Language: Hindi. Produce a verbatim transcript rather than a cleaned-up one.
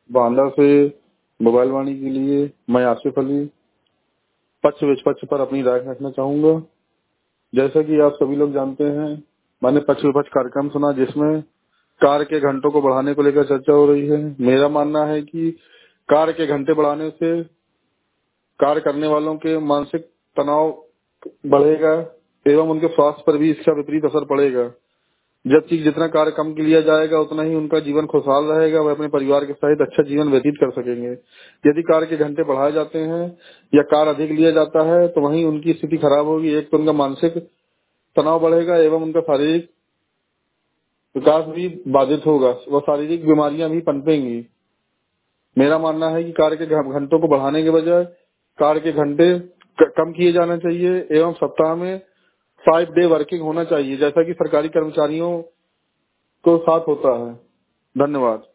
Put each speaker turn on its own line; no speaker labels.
बांदा से मोबाइल वाणी के लिए मैं आसिफ अली पक्ष विपक्ष पर अपनी राय रखना चाहूंगा। जैसा कि आप सभी लोग जानते हैं, मैंने पक्ष विपक्ष कार्यक्रम सुना जिसमें कार्य के घंटों को बढ़ाने को लेकर चर्चा हो रही है। मेरा मानना है कि कार्य के घंटे बढ़ाने से कार्य करने वालों के मानसिक तनाव बढ़ेगा एवं उनके स्वास्थ्य पर भी इसका विपरीत असर पड़ेगा। जबकि जितना कार्य कम लिया जाएगा उतना ही उनका जीवन खुशहाल रहेगा, वह अपने परिवार के सहित अच्छा जीवन व्यतीत कर सकेंगे। यदि कार्य के घंटे बढ़ाए जाते हैं या कार्य अधिक लिया जाता है तो वहीं उनकी स्थिति खराब होगी। एक तो उनका मानसिक तनाव बढ़ेगा एवं उनका शारीरिक विकास भी बाधित होगा, वह शारीरिक बीमारियां भी पनपेंगी। मेरा मानना है कि कार्य के घंटों को बढ़ाने के बजाय कार्य के घंटे कम किए जाना चाहिए एवं सप्ताह में फाइव डे वर्किंग होना चाहिए, जैसा कि सरकारी कर्मचारियों को साथ होता है। धन्यवाद।